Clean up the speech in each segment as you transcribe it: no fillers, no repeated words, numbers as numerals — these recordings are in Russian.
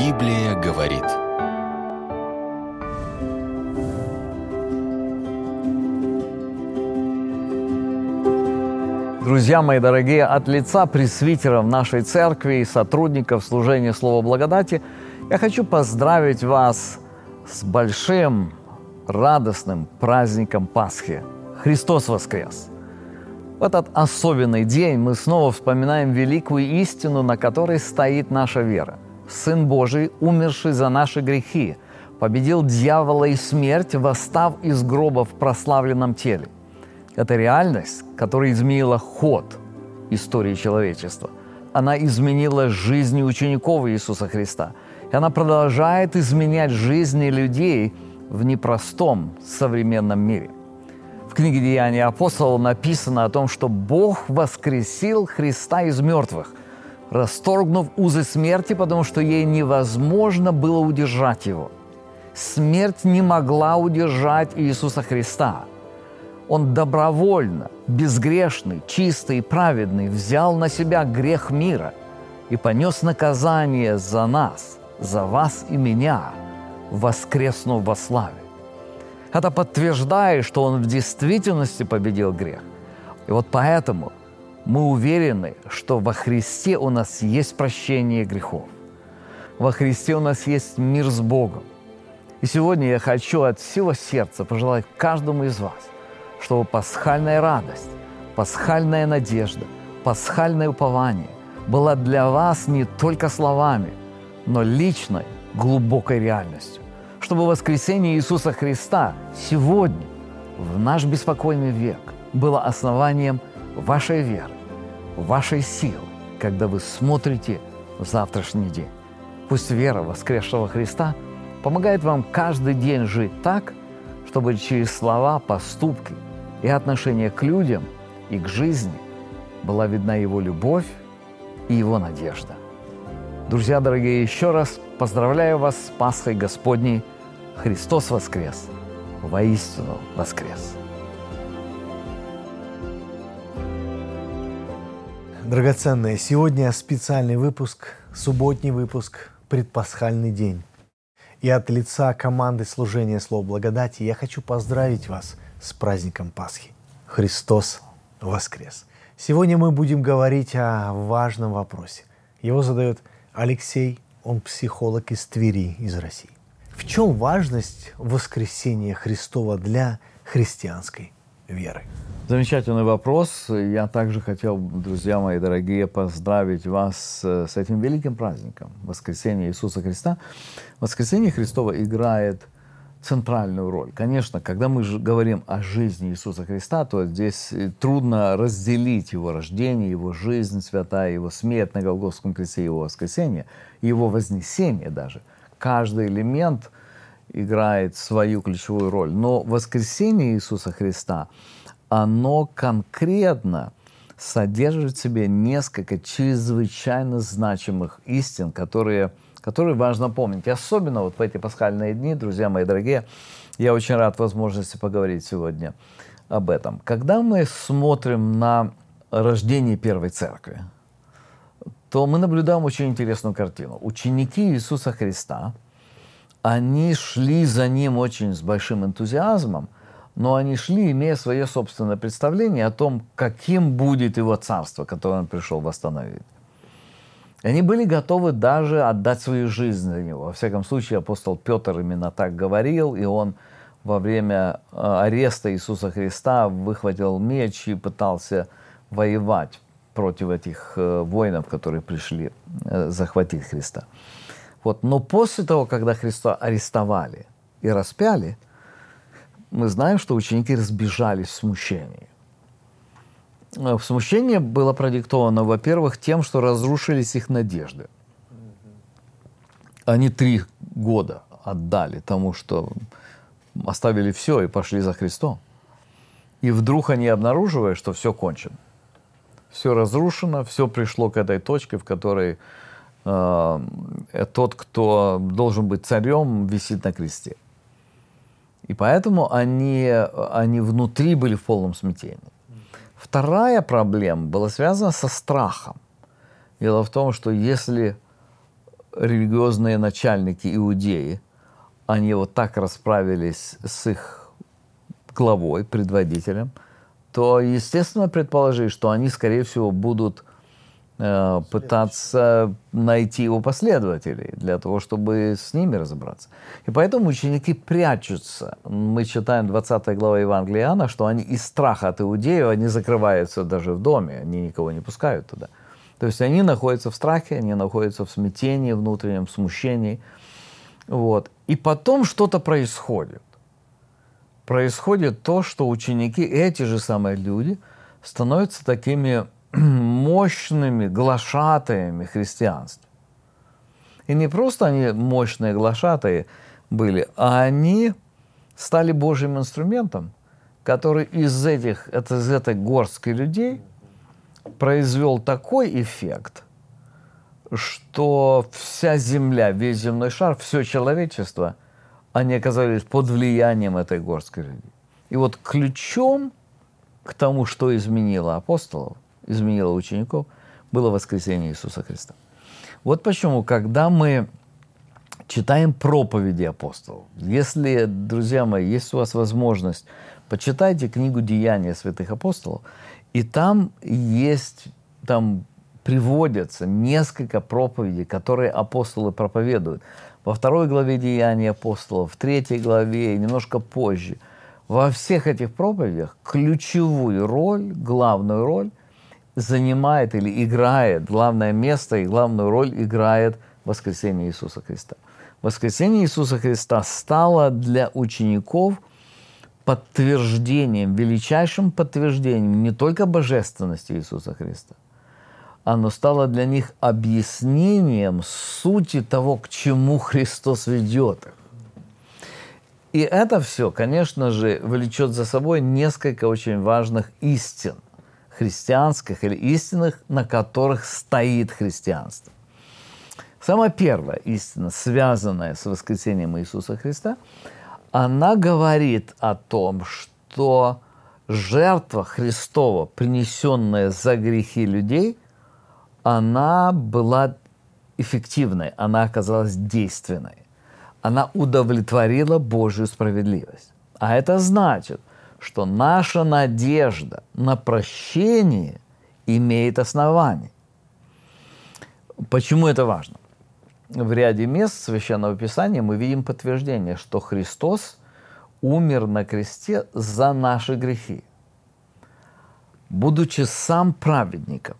Библия говорит. Друзья мои дорогие, от лица пресвитеров нашей церкви и сотрудников служения Слова Благодати я хочу поздравить вас с большим, радостным праздником Пасхи. Христос воскрес! В этот особенный день мы снова вспоминаем великую истину, на которой стоит наша вера. Сын Божий, умерший за наши грехи, победил дьявола и смерть, восстав из гроба в прославленном теле. Это реальность, которая изменила ход истории человечества. Она изменила жизни учеников Иисуса Христа. И она продолжает изменять жизни людей в непростом современном мире. В книге «Деяния апостолов» написано о том, что Бог воскресил Христа из мертвых, расторгнув узы смерти, потому что ей невозможно было удержать его. Смерть не могла удержать Иисуса Христа. Он добровольно, безгрешный, чистый и праведный взял на себя грех мира и понес наказание за нас, за вас и меня, воскреснув во славе. Это подтверждает, что Он в действительности победил грех. И вот поэтому мы уверены, что во Христе у нас есть прощение грехов. Во Христе у нас есть мир с Богом. И сегодня я хочу от всего сердца пожелать каждому из вас, чтобы пасхальная радость, пасхальная надежда, пасхальное упование была для вас не только словами, но личной, глубокой реальностью. Чтобы воскресение Иисуса Христа сегодня, в наш беспокойный век, было основанием вашей веры, вашей силы, когда вы смотрите в завтрашний день. Пусть вера воскресшего Христа помогает вам каждый день жить так, чтобы через слова, поступки и отношение к людям и к жизни была видна Его любовь и Его надежда. Друзья дорогие, еще раз поздравляю вас с Пасхой Господней. Христос воскрес! Воистину воскрес! Драгоценные, сегодня специальный выпуск, субботний выпуск, предпасхальный день. И от лица команды служения Слова Благодати я хочу поздравить вас с праздником Пасхи. Христос воскрес! Сегодня мы будем говорить о важном вопросе. Его задает Алексей, он психолог из Твери, из России. В чем важность воскресения Христова для христианской веры? Замечательный вопрос. Я также хотел, друзья мои дорогие, поздравить вас с этим великим праздником воскресения Иисуса Христа. Воскресение Христово играет центральную роль. Конечно, когда мы говорим о жизни Иисуса Христа, то здесь трудно разделить Его рождение, Его жизнь святая, Его смерть на Голгофском кресте, Его воскресение, Его вознесение даже. Каждый элемент играет свою ключевую роль. Но воскресение Иисуса Христа, оно конкретно содержит в себе несколько чрезвычайно значимых истин, которые важно помнить. И особенно вот в эти пасхальные дни, друзья мои дорогие, я очень рад возможности поговорить сегодня об этом. Когда мы смотрим на рождение Первой Церкви, то мы наблюдаем очень интересную картину. Ученики Иисуса Христа, они шли за Ним очень с большим энтузиазмом, но они шли, имея свое собственное представление о том, каким будет Его царство, которое Он пришел восстановить. Они были готовы даже отдать свою жизнь за Него. Во всяком случае, апостол Петр именно так говорил, и он во время ареста Иисуса Христа выхватил меч и пытался воевать против этих воинов, которые пришли захватить Христа. Вот. Но после того, когда Христа арестовали и распяли, мы знаем, что ученики разбежались в смущении. Смущение было продиктовано, во-первых, тем, что разрушились их надежды. Они 3 года отдали тому, что оставили все и пошли за Христом. И вдруг они обнаруживают, что все кончено. Все разрушено, все пришло к этой точке, в которой тот, кто должен быть царем, висит на кресте. И поэтому они внутри были в полном смятении. Вторая проблема была связана со страхом. Дело в том, что если религиозные начальники иудеи, они вот так расправились с их главой, предводителем, то, естественно, предположить, что они, скорее всего, будут пытаться найти его последователей для того, чтобы с ними разобраться. И поэтому ученики прячутся. Мы читаем 20 глава Евангелия Иоанна, что они из страха от иудеев, они закрываются даже в доме, они никого не пускают туда. То есть они находятся в страхе, они находятся в смятении, внутреннем смущении. Вот. И потом что-то происходит. Происходит то, что ученики, эти же самые люди, становятся такими мощными глашатаями христианства. И не просто они мощные глашатаи были, а они стали Божьим инструментом, который из этой горстки людей произвел такой эффект, что вся земля, весь земной шар, все человечество, они оказались под влиянием этой горстки людей. И вот ключом к тому, что изменило апостолов, изменило учеников, было воскресение Иисуса Христа. Вот почему, когда мы читаем проповеди апостолов, если, друзья мои, есть у вас возможность, почитайте книгу «Деяния святых апостолов», и там приводятся несколько проповедей, которые апостолы проповедуют. Во 2 главе «Деяний апостолов», в 3 главе и немножко позже. Во всех этих проповедях ключевую роль, главную роль занимает или играет, главное место и главную роль играет воскресение Иисуса Христа. Воскресение Иисуса Христа стало для учеников подтверждением, величайшим подтверждением не только божественности Иисуса Христа, оно стало для них объяснением сути того, к чему Христос ведет их. И это все, конечно же, влечет за собой несколько очень важных истин христианских или истинных, на которых стоит христианство. Самая первая истина, связанная с воскресением Иисуса Христа, она говорит о том, что жертва Христова, принесенная за грехи людей, она была эффективной, она оказалась действенной. Она удовлетворила Божью справедливость. А это значит, что наша надежда на прощение имеет основание. Почему это важно? В ряде мест Священного Писания мы видим подтверждение, что Христос умер на кресте за наши грехи, будучи сам праведником.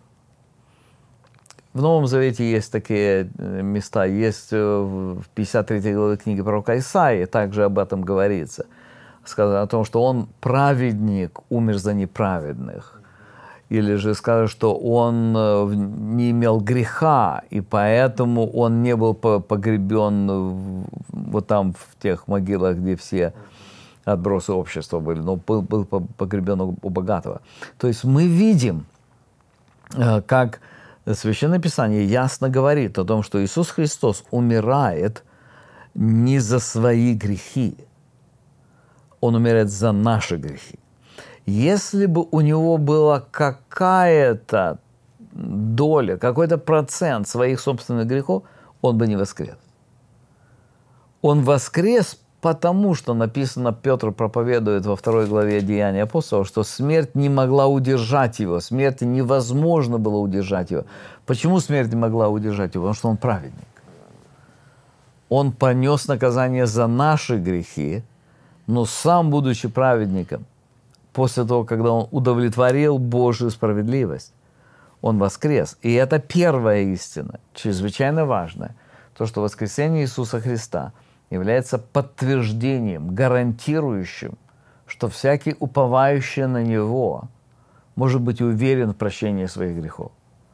В Новом Завете есть такие места, есть в 53 главе книги пророка Исаии, также об этом говорится. Сказано о том, что он праведник, умер за неправедных. Или же сказано, что он не имел греха, и поэтому он не был погребен вот там в тех могилах, где все отбросы общества были, но был погребен у богатого. То есть мы видим, как Священное Писание ясно говорит о том, что Иисус Христос умирает не за свои грехи, Он умирает за наши грехи. Если бы у Него была какая-то доля, какой-то процент своих собственных грехов, Он бы не воскрес. Он воскрес, потому что написано, Петр проповедует во 2 главе Деяний апостолов, что смерть не могла удержать Его, смерти невозможно было удержать Его. Почему смерть не могла удержать Его? Потому что Он праведник. Он понес наказание за наши грехи, но сам, будучи праведником, после того, когда Он удовлетворил Божью справедливость, Он воскрес. И это первая истина, чрезвычайно важная, то, что воскресение Иисуса Христа является подтверждением, гарантирующим, что всякий, уповающий на Него, может быть уверен в прощении своих грехов.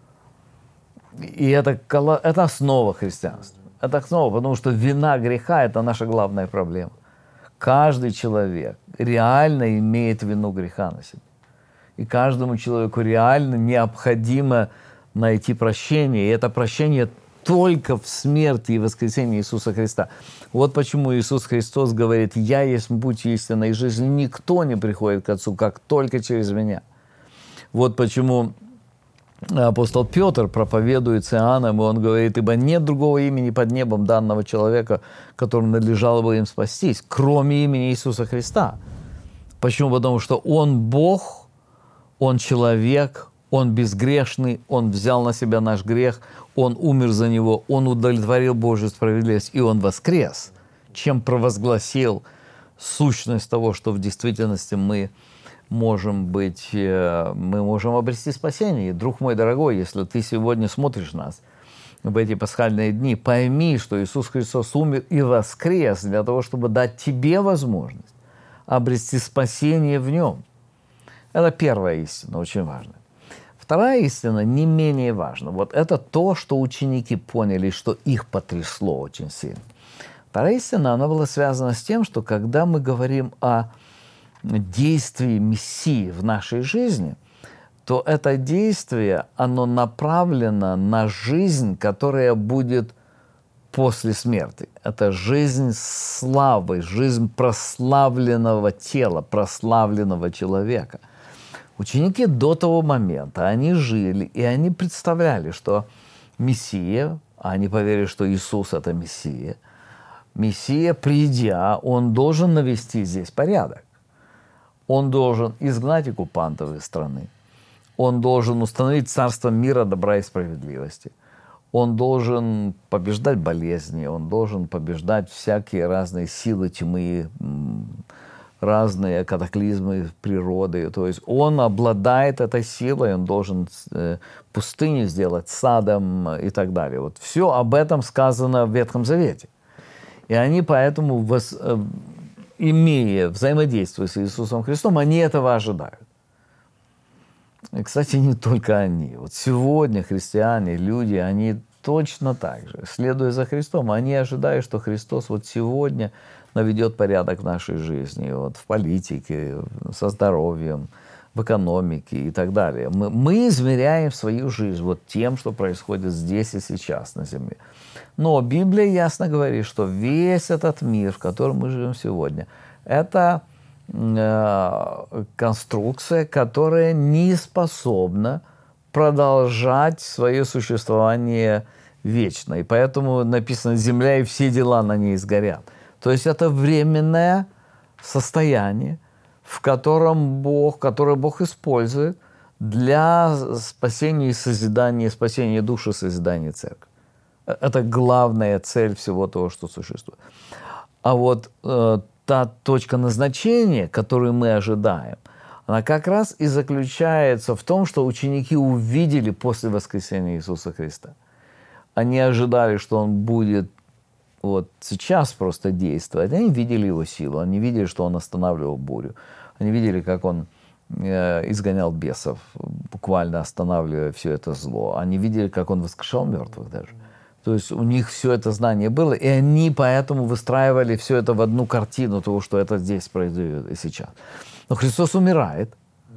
И это основа христианства. Это основа, потому что вина греха – это наша главная проблема. Каждый человек реально имеет вину греха на себе. И каждому человеку реально необходимо найти прощение. И это прощение только в смерти и воскресении Иисуса Христа. Вот почему Иисус Христос говорит: «Я есть путь истины и жизни, никто не приходит к Отцу, как только через Меня». Вот почему апостол Петр проповедует с Иоанном, и он говорит: «Ибо нет другого имени под небом данного человека, которому надлежало бы им спастись, кроме имени Иисуса Христа». Почему? Потому что Он Бог, Он человек, Он безгрешный, Он взял на себя наш грех, Он умер за него, Он удовлетворил Божью справедливость, и Он воскрес, чем провозгласил сущность того, что в действительности мы можем обрести спасение. И, друг мой дорогой, если ты сегодня смотришь нас в эти пасхальные дни, пойми, что Иисус Христос умер и воскрес для того, чтобы дать тебе возможность обрести спасение в Нем. Это первая истина, очень важная. Вторая истина не менее важна. Вот это то, что ученики поняли, что их потрясло очень сильно. Вторая истина, она была связана с тем, что когда мы говорим о действии Мессии в нашей жизни, то это действие, оно направлено на жизнь, которая будет после смерти. Это жизнь славы, жизнь прославленного тела, прославленного человека. Ученики до того момента, они жили, и они представляли, что Мессия, они поверили, что Иисус – это Мессия. Мессия, придя, Он должен навести здесь порядок. Он должен изгнать оккупантов из страны. Он должен установить царство мира, добра и справедливости. Он должен побеждать болезни, он должен побеждать всякие разные силы тьмы, разные катаклизмы природы. То есть он обладает этой силой, он должен пустыню сделать садом и так далее. Вот все об этом сказано в Ветхом Завете. И они поэтому, имея взаимодействие с Иисусом Христом, они этого ожидают. И, кстати, не только они. Вот сегодня христиане, люди, они точно так же, следуя за Христом, они ожидают, что Христос вот сегодня наведет порядок в нашей жизни, вот, в политике, со здоровьем, в экономике и так далее. Мы измеряем свою жизнь вот тем, что происходит здесь и сейчас на земле. Но Библия ясно говорит, что весь этот мир, в котором мы живем сегодня, это конструкция, которая не способна продолжать свое существование вечно. И поэтому написано: «Земля и все дела на ней сгорят». То есть это временное состояние, которое Бог использует для спасения и созидания, спасения души, созидания церкви. Это главная цель всего того, что существует. А вот та точка назначения, которую мы ожидаем, она как раз и заключается в том, что ученики увидели после воскресения Иисуса Христа. Они ожидали, что Он будет вот сейчас просто действовать. Они видели Его силу, они видели, что Он останавливал бурю. Они видели, как Он изгонял бесов, буквально останавливая все это зло. Они видели, как Он воскрешал мертвых даже. То есть у них все это знание было, и они поэтому выстраивали все это в одну картину того, что это здесь произойдет и сейчас. Но Христос умирает,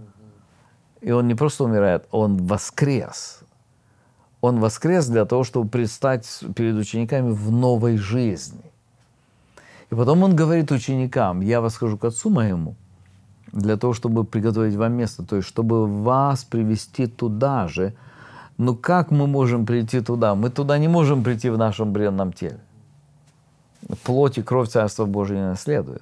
и Он не просто умирает, Он воскрес. Он воскрес для того, чтобы предстать перед учениками в новой жизни. И потом Он говорит ученикам: «Я восхожу к Отцу моему для того, чтобы приготовить вам место», то есть чтобы вас привести туда же. Но как мы можем прийти туда? Мы туда не можем прийти в нашем бренном теле. Плоть и кровь Царства Божия не наследует.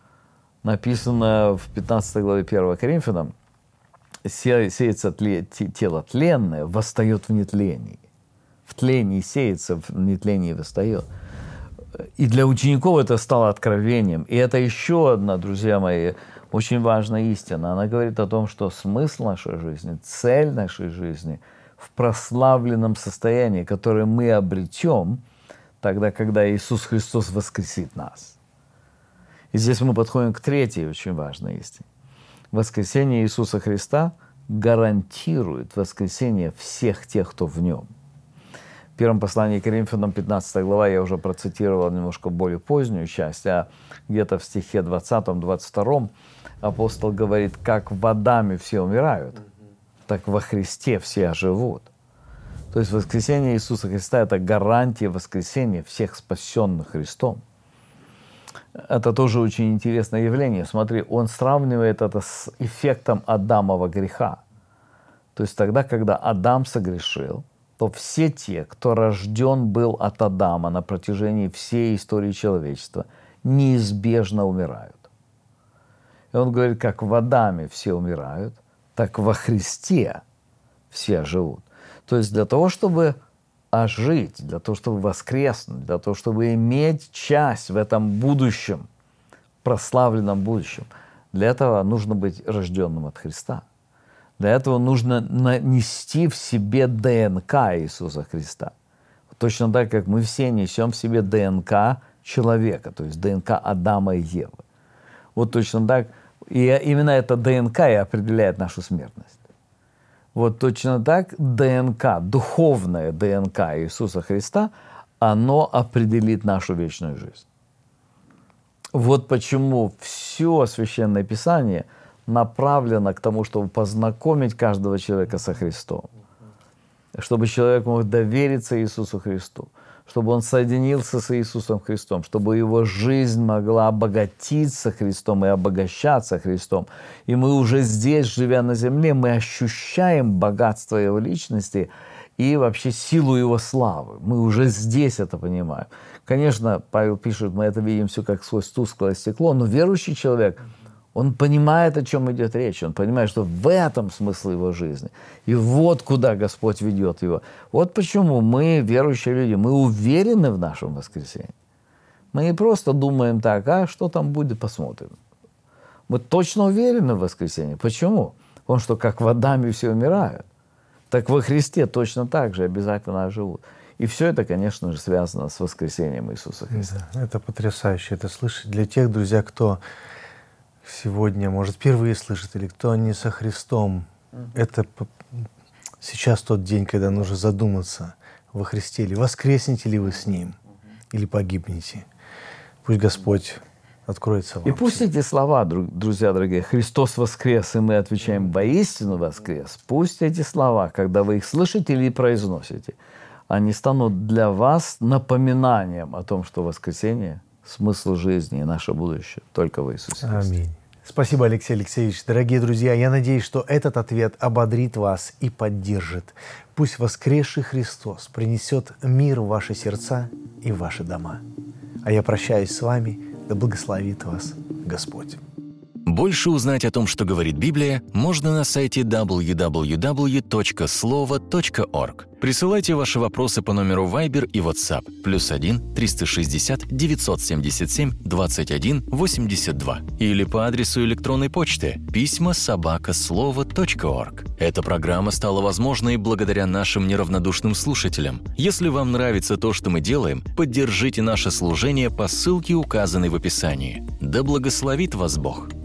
Написано в 15 главе 1 Коринфянам: «Сеется тело тленное, восстает в нетлении». В тлении сеется, в нетлении восстает. И для учеников это стало откровением. И это еще одна, друзья мои, очень важная истина. Она говорит о том, что смысл нашей жизни, цель нашей жизни – в прославленном состоянии, которое мы обретем тогда, когда Иисус Христос воскресит нас. И здесь мы подходим к третьей очень важной истине. Воскресение Иисуса Христа гарантирует воскресение всех тех, кто в Нем. В первом послании к Коринфянам, 15 глава, я уже процитировал немножко более позднюю часть, а где-то в стихе 20-22 апостол говорит: «Как в Адаме все умирают, так во Христе все оживут». То есть воскресение Иисуса Христа – это гарантия воскресения всех спасенных Христом. Это тоже очень интересное явление. Смотри, он сравнивает это с эффектом Адамова греха. То То есть тогда, когда Адам согрешил, то все те, кто рожден был от Адама на протяжении всей истории человечества, неизбежно умирают. И он говорит, как в Адаме все умирают, так во Христе все живут. То есть для того, чтобы ожить, для того, чтобы воскреснуть, для того, чтобы иметь часть в этом будущем, прославленном будущем, для этого нужно быть рожденным от Христа. Для этого нужно нести в себе ДНК Иисуса Христа. Точно так, как мы все несем в себе ДНК человека, то есть ДНК Адама и Евы. Вот точно так, и именно эта ДНК и определяет нашу смертность. Вот точно так ДНК, духовная ДНК Иисуса Христа, оно определит нашу вечную жизнь. Вот почему все Священное Писание направлено к тому, чтобы познакомить каждого человека со Христом, чтобы человек мог довериться Иисусу Христу, чтобы он соединился с Иисусом Христом, чтобы его жизнь могла обогатиться Христом и обогащаться Христом. И мы уже здесь, живя на земле, мы ощущаем богатство Его личности и вообще силу Его славы. Мы уже здесь это понимаем. Конечно, Павел пишет, мы это видим все как сквозь тусклое стекло, но верующий человек, он понимает, о чем идет речь. Он понимает, что в этом смысл его жизни. И вот куда Господь ведет его. Вот почему мы, верующие люди, мы уверены в нашем воскресении. Мы не просто думаем так, а что там будет, посмотрим. Мы точно уверены в воскресении. Почему? Потому что как в Адаме все умирают, так во Христе точно так же обязательно живут. И все это, конечно же, связано с воскресением Иисуса Христа. Да, это потрясающе это слышать. Для тех, друзья, кто сегодня, может, впервые слышит, или кто не со Христом, это сейчас тот день, когда нужно задуматься во Христе, или воскреснете ли вы с Ним, или погибнете. Пусть Господь откроется вам. И пусть эти слова, друзья дорогие, «Христос воскрес», и мы отвечаем «Воистину воскрес», пусть эти слова, когда вы их слышите или произносите, они станут для вас напоминанием о том, что воскресение – смысл жизни и наше будущее только в Иисусе Христе. Аминь. Спасибо, Алексей Алексеевич. Дорогие друзья, я надеюсь, что этот ответ ободрит вас и поддержит. Пусть воскресший Христос принесет мир в ваши сердца и в ваши дома. А я прощаюсь с вами. Да благословит вас Господь. Больше узнать о том, что говорит Библия, можно на сайте www.slovo.org. Присылайте ваши вопросы по номеру Viber и WhatsApp +1 360 977 21 82 или по адресу электронной почты pisma@slovo.org. Эта программа стала возможной благодаря нашим неравнодушным слушателям. Если вам нравится то, что мы делаем, поддержите наше служение по ссылке, указанной в описании. Да благословит вас Бог!